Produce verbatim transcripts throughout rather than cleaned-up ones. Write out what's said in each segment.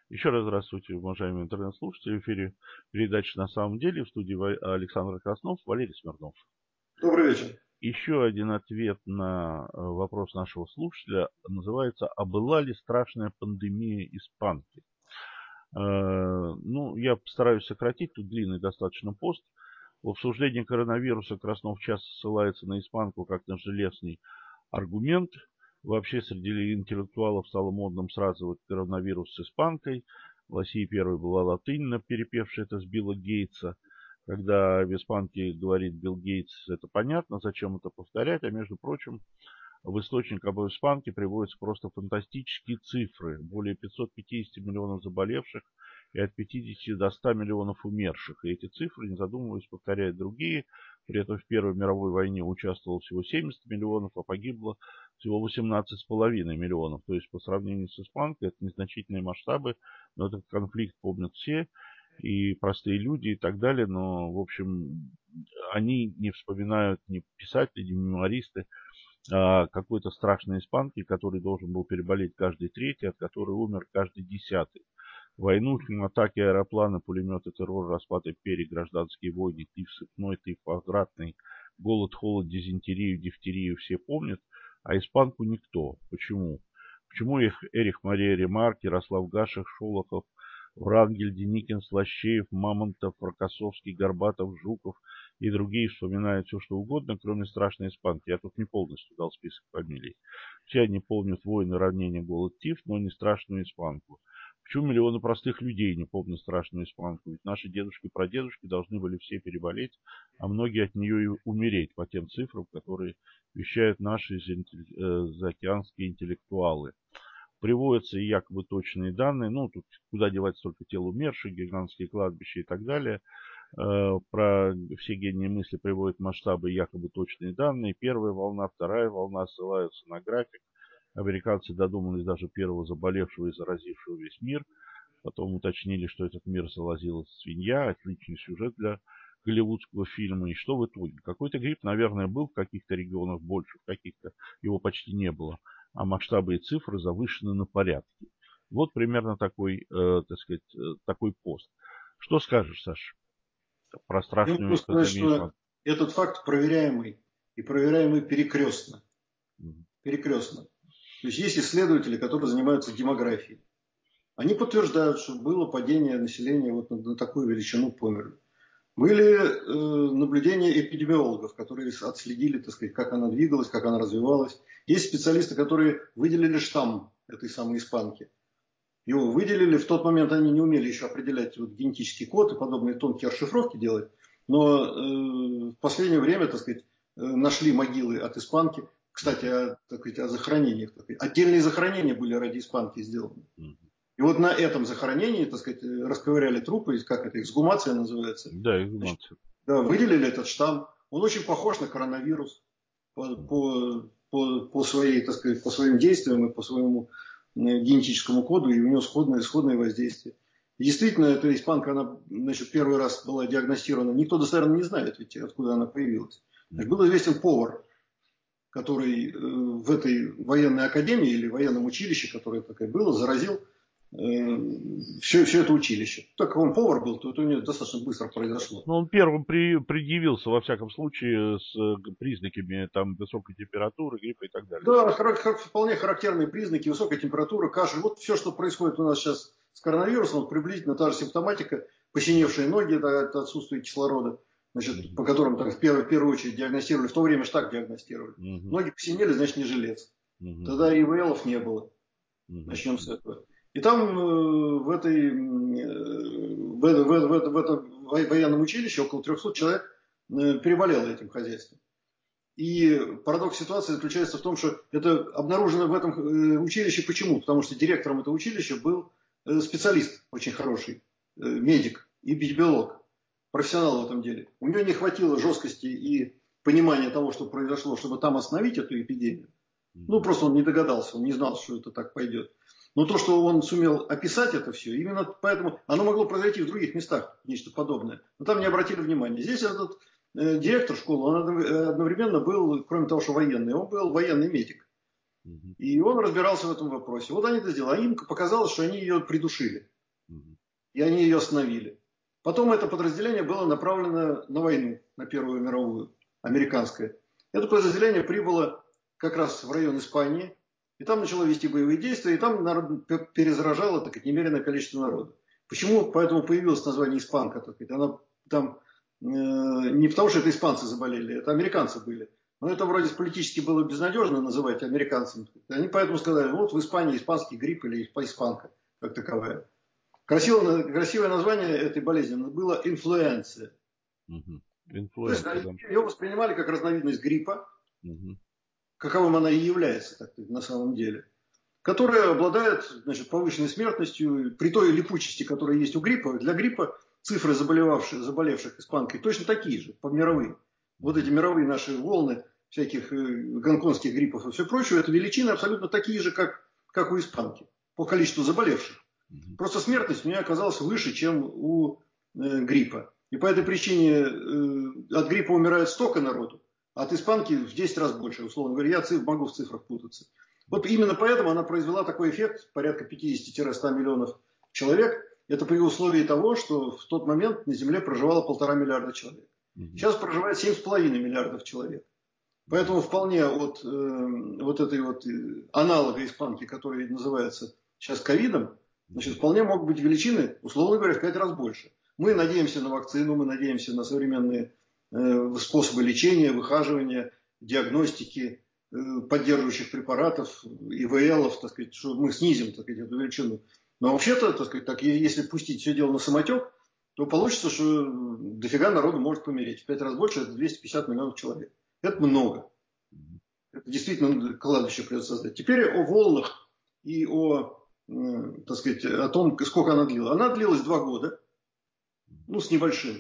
Еще раз здравствуйте, уважаемые интернет-слушатели. В эфире передача «На самом деле» в студии Александр Краснов, Валерий Смирнов. Добрый вечер. Еще один ответ на вопрос нашего слушателя называется «А была ли страшная пандемия испанки?» Ну, я постараюсь сократить, тут длинный достаточно пост. В обсуждении коронавируса Краснов часто ссылается на испанку как на железный аргумент. Вообще среди интеллектуалов стало модным сравнивать коронавирус с испанкой. В России первой была латынь, перепевшая это с Билла Гейтса. Когда в испанке говорит Билл Гейтс, это понятно, зачем это повторять. А между прочим, в источниках об испанке приводятся просто фантастические цифры. Более пятьсот пятьдесят миллионов заболевших и от пятидесяти до ста миллионов умерших. И эти цифры, не задумываясь, повторяют другие. При этом в Первой мировой войне участвовало всего семьдесят миллионов, а погибло всего восемнадцать с половиной миллионов. То есть по сравнению с испанкой это незначительные масштабы, но этот конфликт помнят все, и простые люди и так далее. Но, в общем, они не вспоминают ни писатели, ни мемуаристы о какой-то страшной испанке, который должен был переболеть каждый третий, от которой умер каждый десятый. Войну, атаки аэроплана, пулеметы, террор, распад империи, гражданские войны, тыф сыпной, тыф возвратный, голод, холод, дизентерию, дифтерию все помнят, а испанку никто. Почему? Почему их Эрих Мария Ремарк, Ярослав Гашек, Шолохов, Врангель, Деникин, Слащеев, Мамонтов, Рокоссовский, Горбатов, Жуков и другие вспоминают все, что угодно, кроме страшной испанки. Я тут не полностью дал список фамилий. Все они помнят войны, равнения, голод, тиф, но не страшную испанку. Почему миллионы простых людей не помнят страшную испанку? Ведь наши дедушки и прадедушки должны были все переболеть, а многие от нее и умереть по тем цифрам, которые вещают наши заокеанские интеллектуалы. Приводятся и якобы точные данные, ну, тут куда девать столько тел умерших, гигантские кладбища и так далее. Про все гении мысли приводят масштабы и якобы точные данные. Первая волна, вторая волна ссылаются на график. Американцы додумались даже первого заболевшего и заразившего весь мир. Потом уточнили, что этот мир заразила свинья. Отличный сюжет для голливудского фильма. И что в итоге? Какой-то грипп, наверное, был в каких-то регионах больше, в каких-то его почти не было. А масштабы и цифры завышены на порядки. Вот примерно такой, э, так сказать, э, такой пост. Что скажешь, Саша, про страшную Я могу сказать, пандемию? что этот факт проверяемый. И проверяемый перекрестно. Mm-hmm. Перекрестно. То есть есть исследователи, которые занимаются демографией. Они подтверждают, что было падение населения вот на, на такую величину померли. Были э, наблюдения эпидемиологов, которые отследили, так сказать, как она двигалась, как она развивалась. Есть специалисты, которые выделили штамм этой самой испанки. Его выделили, в тот момент они не умели еще определять вот генетический код и подобные тонкие расшифровки делать. Но э, в последнее время, так сказать, э, нашли могилы от испанки. Кстати, о, так сказать, о захоронениях. Так сказать. Отдельные захоронения были ради испанки сделаны. И вот на этом захоронении, так сказать, расковыряли трупы, как это, эксгумация называется. Да, эксгумация. Да, выделили этот штамм. Он очень похож на коронавирус по, по, по, по, своей, так сказать, по своим действиям и по своему генетическому коду, и у него сходное, сходное воздействие. И действительно, эта испанка, она, значит, первый раз была диагностирована. Никто достоверно не знает, ведь, откуда она появилась. Значит, был известен повар, который э, в этой военной академии или военном училище, которое такое было, заразил все, все это училище. Так как он повар был, то это у него достаточно быстро произошло. Но он первым при, предъявился, во всяком случае, с признаками там, высокой температуры, гриппа и так далее. Да, вполне характерные признаки, высокая температура, кашель. Вот все, что происходит у нас сейчас с коронавирусом, вот приблизительно та же симптоматика, посиневшие ноги, это, это отсутствие кислорода, значит, mm-hmm. по которым так, в, первую, в первую очередь диагностировали, в то время же так диагностировали. Mm-hmm. Ноги посинели, значит, не жилец. Mm-hmm. Тогда и ИВЛов не было. Mm-hmm. Начнем с этого. И там э, в, этой, э, в, в, в, в этом военном училище около трехсот человек э, переболело этим хозяйством. И парадокс ситуации заключается в том, что это обнаружено в этом э, училище. Почему? Потому что директором этого училища был э, специалист очень хороший, э, медик, эпидемиолог, профессионал в этом деле. У него не хватило жесткости и понимания того, что произошло, чтобы там остановить эту эпидемию. Ну, просто он не догадался, он не знал, что это так пойдет. Но то, что он сумел описать это все, именно поэтому оно могло произойти в других местах, нечто подобное. Но там не обратили внимания. Здесь этот э, директор школы, он одновременно был, кроме того, что военный, он был военный медик. И он разбирался в этом вопросе. Вот они это сделали. А им показалось, что они ее придушили. и они ее остановили. Потом это подразделение было направлено на войну, на Первую мировую, американское. Это подразделение прибыло как раз в район Испании, и там начало вести боевые действия, и там народ перезаражало так, немеренное количество народа. Почему? Поэтому появилось название «Испанка». Так сказать. Она там э, не потому, что это испанцы заболели, это американцы были. Но это вроде политически было безнадежно называть американцами. Они поэтому сказали, вот в Испании испанский грипп или испанка как таковая. Красивое, красивое название этой болезни было инфлюенция. Угу. То есть Инфлюенция, да. ее воспринимали как разновидность гриппа, Угу. каковым она и является так сказать, на самом деле, которая обладает значит, повышенной смертностью при той липучести, которая есть у гриппа. Для гриппа цифры заболевавших, заболевших испанкой точно такие же, по мировым. Вот эти мировые наши волны всяких гонконгских гриппов и все прочее, это величины абсолютно такие же, как, как у испанки по количеству заболевших. Просто смертность у нее оказалась выше, чем у э, гриппа. И по этой причине э, от гриппа умирает столько народу, а от испанки в десять раз больше, условно говоря. Я циф, могу в цифрах путаться. Вот именно поэтому она произвела такой эффект, порядка пятьдесят-сто миллионов человек. Это при условии того, что в тот момент на Земле проживало полтора миллиарда человек. Сейчас проживает семь с половиной миллиардов человек. Поэтому вполне от э, вот этой вот э, аналога испанки, который называется сейчас ковидом, значит, вполне могут быть величины, условно говоря, в пять раз больше. Мы надеемся на вакцину, мы надеемся на современные э, способы лечения, выхаживания, диагностики, э, поддерживающих препаратов, ИВЛов, так сказать, что мы снизим так сказать, эту величину. Но вообще-то, так сказать, так, если пустить все дело на самотек, то получится, что дофига народу может помереть. В пять раз больше, это двести пятьдесят миллионов человек. Это много. Это действительно кладбище придется создать. Теперь о волнах и о, э, так сказать, о том, сколько она длилась. Она длилась два года, ну, с небольшим.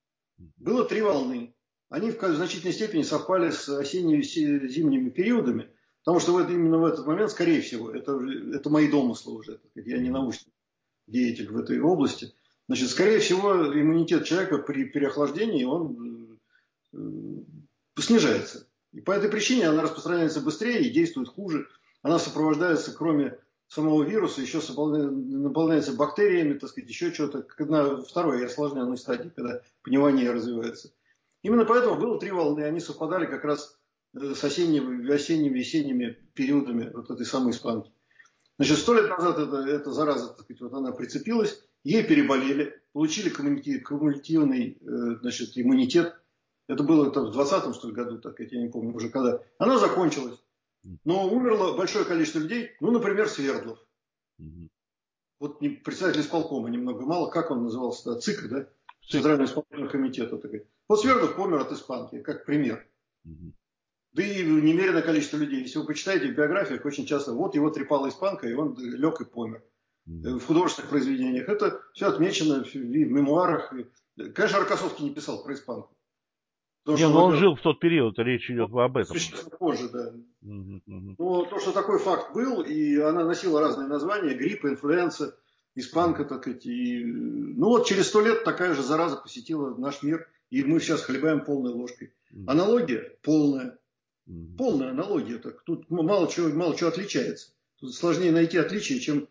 Было три волны. Они в значительной степени совпали с осенними зимними периодами, потому что вот именно в этот момент, скорее всего, это, это мои домыслы уже, так сказать, я не научный деятель в этой области, значит, скорее всего, иммунитет человека при переохлаждении, он э, снижается. И по этой причине она распространяется быстрее и действует хуже. Она сопровождается, кроме самого вируса, еще наполняется бактериями, так сказать, еще что-то, на второй осложненной стадии, когда пневмония развивается. Именно поэтому было три волны, они совпадали как раз с осенними, осенними, весенними периодами вот этой самой испанки. Значит, сто лет назад эта, эта зараза, так сказать, вот она прицепилась, ей переболели, получили кумулятивный значит, иммунитет. Это было это в двадцатом что ли, году, так я не помню уже когда. Она закончилась. Но умерло большое количество людей, ну, например, Свердлов. Mm-hmm. Вот председатель исполкома немного мало, как он назывался, да? ЦИК, да? Центральный исполнительный комитет. Вот Свердлов помер от испанки, как пример. Mm-hmm. Да и немереное количество людей. Если вы почитаете в биографиях, очень часто, вот его трепала испанка, и он лег и помер. Mm-hmm. В художественных произведениях. Это все отмечено в мемуарах. Конечно, Рокоссовский не писал про испанку. Потому не, но он жил в тот период, речь идет он, об этом. Существенно позже, да. Uh-huh, uh-huh. Но то, что такой факт был, и она носила разные названия, грипп, инфлюенса, испанка, так сказать. И, ну вот через сто лет такая же зараза посетила наш мир, и мы сейчас хлебаем полной ложкой. Uh-huh. Аналогия полная. Uh-huh. Полная аналогия. Так. Тут мало чего, мало чего отличается. Тут сложнее найти отличия, чем,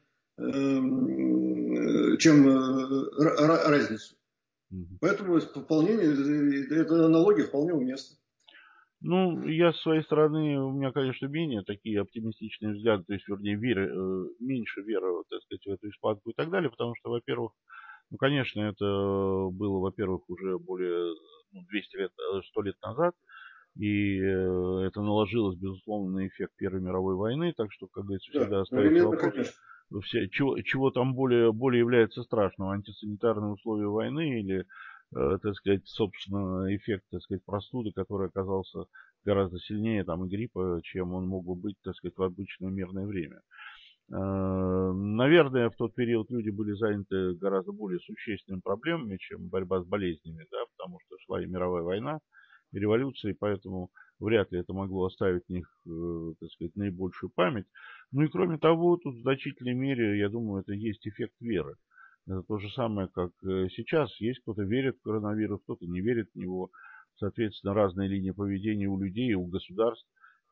э, чем э, разницу. Поэтому выполнение, эта аналогия вполне уместна. Ну, я с своей стороны, у меня, конечно, менее такие оптимистичные взгляды, то есть, вернее, веры, э, меньше веры, так сказать, в эту испанку и так далее, потому что, во-первых, ну, конечно, это было, во-первых, уже более ну, двести лет, сто лет назад, и э, это наложилось, безусловно, на эффект Первой мировой войны, так что, как говорится, всегда да, остается вопрос, все, чего, чего там более, более является страшного, антисанитарные условия войны или, э, так сказать, собственно, эффект, так сказать, простуды, который оказался гораздо сильнее там и гриппа, чем он мог бы быть, так сказать, в обычное мирное время. Э, наверное, в тот период люди были заняты гораздо более существенными проблемами, чем борьба с болезнями, да, потому что шла и мировая война, и революция, и поэтому вряд ли это могло оставить в них, э, так сказать, наибольшую память. Ну и кроме того, тут в значительной мере, я думаю, это есть эффект веры. Это то же самое, как сейчас. Есть кто-то верит в коронавирус, кто-то не верит в него. Соответственно, разные линии поведения у людей, у государств.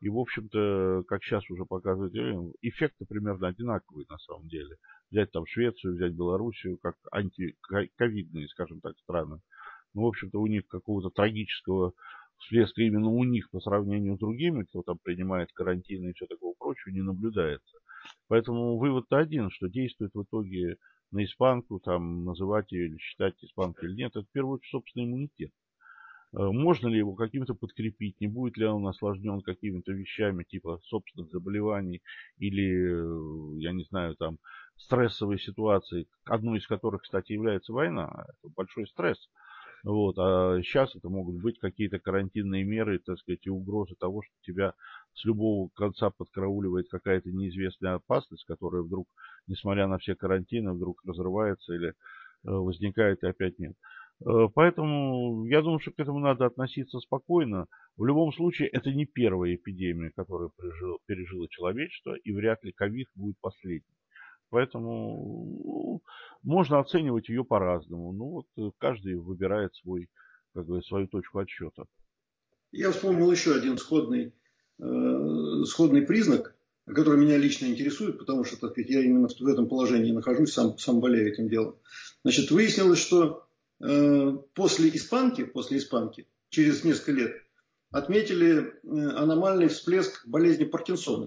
И, в общем-то, как сейчас уже показывает, эффекты примерно одинаковые на самом деле. Взять там Швецию, взять Белоруссию, как антиковидные, скажем так, страны. Ну, в общем-то, у них какого-то трагического всплеска именно у них по сравнению с другими, кто там принимает карантины и все такого прочего, не наблюдается. Поэтому вывод-то один, что действует в итоге на испанку, там, называть ее или считать испанкой или нет, это в первую очередь собственный иммунитет. Можно ли его каким-то подкрепить, не будет ли он осложнен какими-то вещами, типа собственных заболеваний или, я не знаю, там, стрессовой ситуации, одной из которых, кстати, является война. Это большой стресс. Вот. А сейчас это могут быть какие-то карантинные меры, так сказать, и угрозы того, что тебя с любого конца подкрауливает какая-то неизвестная опасность, которая вдруг, несмотря на все карантины, вдруг разрывается или возникает и опять нет. Поэтому я думаю, что к этому надо относиться спокойно. В любом случае, это не первая эпидемия, которую пережило, пережило человечество, и вряд ли ковид будет последней. Поэтому ну, можно оценивать ее по-разному. Ну вот каждый выбирает свой, как бы, свою точку отсчета. Я вспомнил еще один сходный, э, сходный признак, который меня лично интересует, потому что, так сказать, я именно в этом положении нахожусь, сам, сам болею этим делом. Значит, выяснилось, что э, после испанки, после испанки, через несколько лет, отметили аномальный всплеск болезни Паркинсона.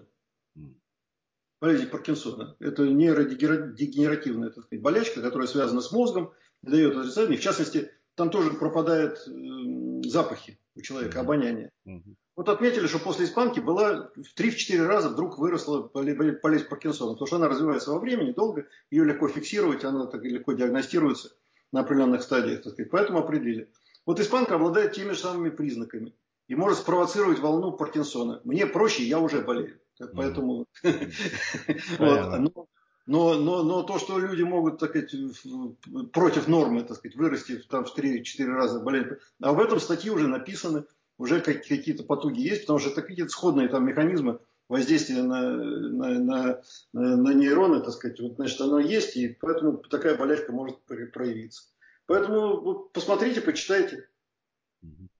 Болезнь Паркинсона. Это нейродегенеративная, так сказать, болячка, которая связана с мозгом, дает отрицательные. В частности, там тоже пропадают э, запахи у человека, обоняние. Вот отметили, что после испанки была в три-четыре раза вдруг выросла болезнь Паркинсона, потому что она развивается во времени долго, ее легко фиксировать, она так легко диагностируется на определенных стадиях, так сказать, поэтому определили. Вот испанка обладает теми же самыми признаками и может спровоцировать волну Паркинсона. Мне проще, я уже болею. Поэтому, вот, но, но, но то, что люди могут, так сказать, против нормы, так сказать, вырасти там, в три-четыре раза болеть, а в этом статьи уже написаны, уже какие-то потуги есть, потому что это какие-то сходные там механизмы воздействия на, на, на, на нейроны, так сказать, вот, значит, оно есть, и поэтому такая болячка может проявиться. Поэтому посмотрите, почитайте.